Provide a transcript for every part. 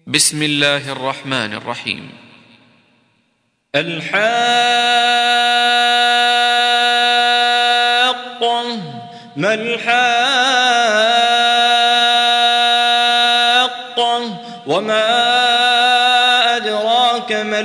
بسم الله الرحمن الرحيم. الحاقة ما الحاقة وما أدراك ما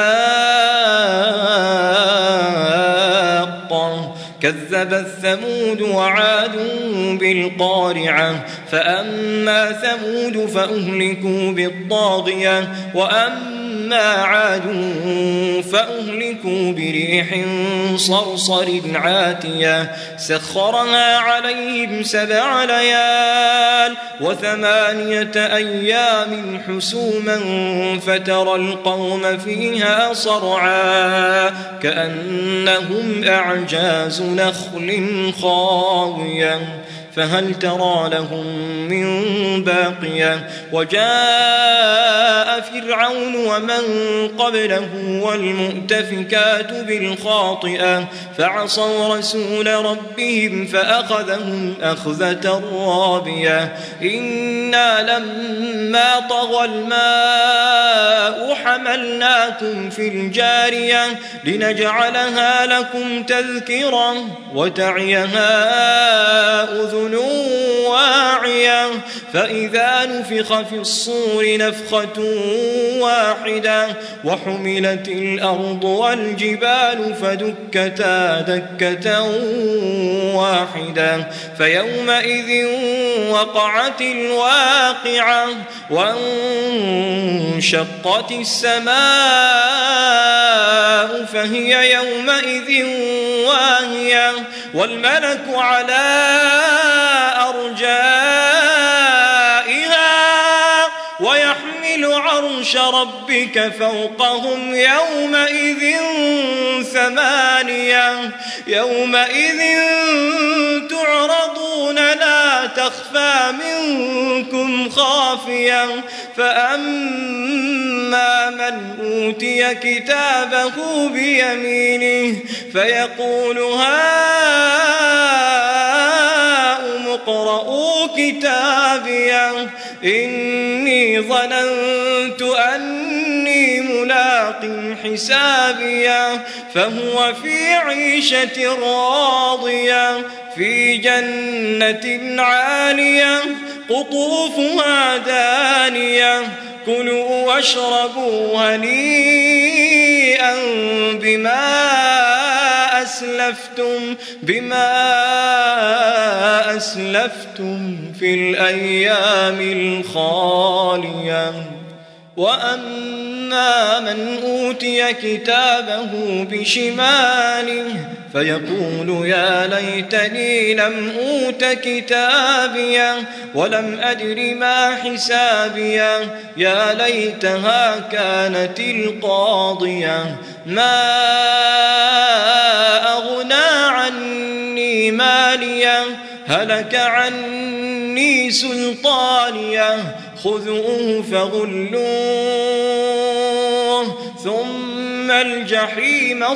الحاقة كذبت ثمود وعاد بالقارعة فأما ثمود فأهلكوا بالطاغية وأما عاد فأهلكوا بريح صرصر عاتية سخرها عليهم 7 ليال و8 أيام حسوما فترى القوم فيها صرعا كأنهم أعجاز نخل خاوية فهل ترى لهم من باقية وجاء فرعون ومن قبله والمؤتفكات بالخاطئة فعصوا رسول ربهم فأخذهم أخذة رابية إنا لما طغى الماء حملناكم في الجارية لنجعلها لكم تذكرة وتعيها أذن واعية فإذا نفخ في الصور نفخة واحدة وحملت الأرض والجبال فدكتا دكة واحدة فيومئذ وقعت الواقعة وانشقت السماء فهي يومئذ واهية والملك على أرجائها ويحمل عرش ربك فوقهم يومئذ 8 يومئذ تعرضون لا تخفى منكم خافية فأما من أوتي كتابه بيمينه فيقول هاؤم اقرءوا كتابيه إني ظننت أني ملاق حسابيه فهو في عيشة راضية في جنة عالية قطوفها دانية كلوا واشربوا هنيئا بما أسلفتم في الأيام الخالية وأما من أوتي كتابه بشماله فيقول يا ليتني لم أوت كتابيه ولم أدر ما حسابيه يا ليتها كانت القاضية ما أغنى عني ماليه هلك عني سلطانيه خذوه فغلوه ثم الجحيم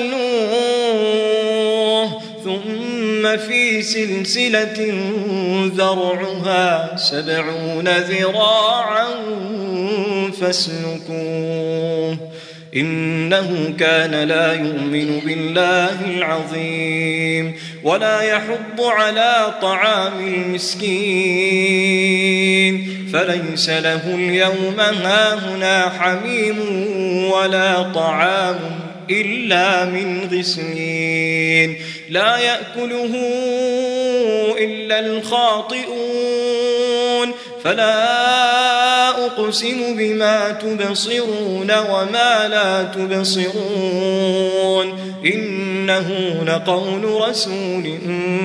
صلوه ثم في سلسلة ذرعها 70 ذراعا فاسلكوه إنه كان لا يؤمن بالله العظيم ولا يحض على طعام المسكين فليس له اليوم هاهنا حميم ولا طعام إلا من غسلين لا يأكله إلا الخاطئون فلا أقسم بما تبصرون وما لا تبصرون إنه لقول رسول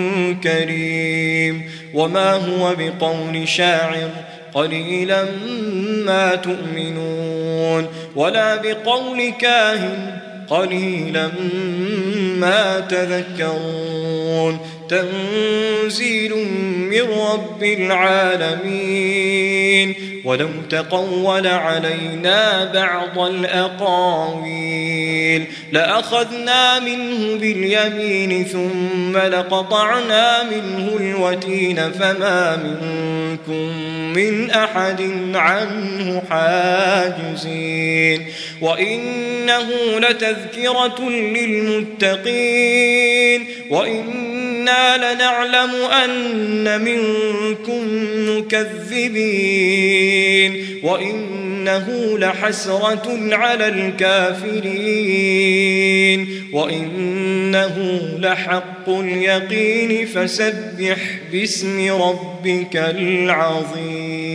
كريم وما هو بقول شاعر قليلا ما تؤمنون ولا بقول كاهن قليلا ما تذكرون تنزيل من رب العالمين ولو تقول علينا بعض الأقاويل لأخذنا منه باليمين ثم لقطعنا منه الوتين فما منكم منكم من أحد عنه حاجزين وإنه لتذكرة للمتقين وإنا لنعلم أن منكم مكذبين وإنه لحسرة على الكافرين وإنه لحق اليقين فسبح باسم ربك العظيم.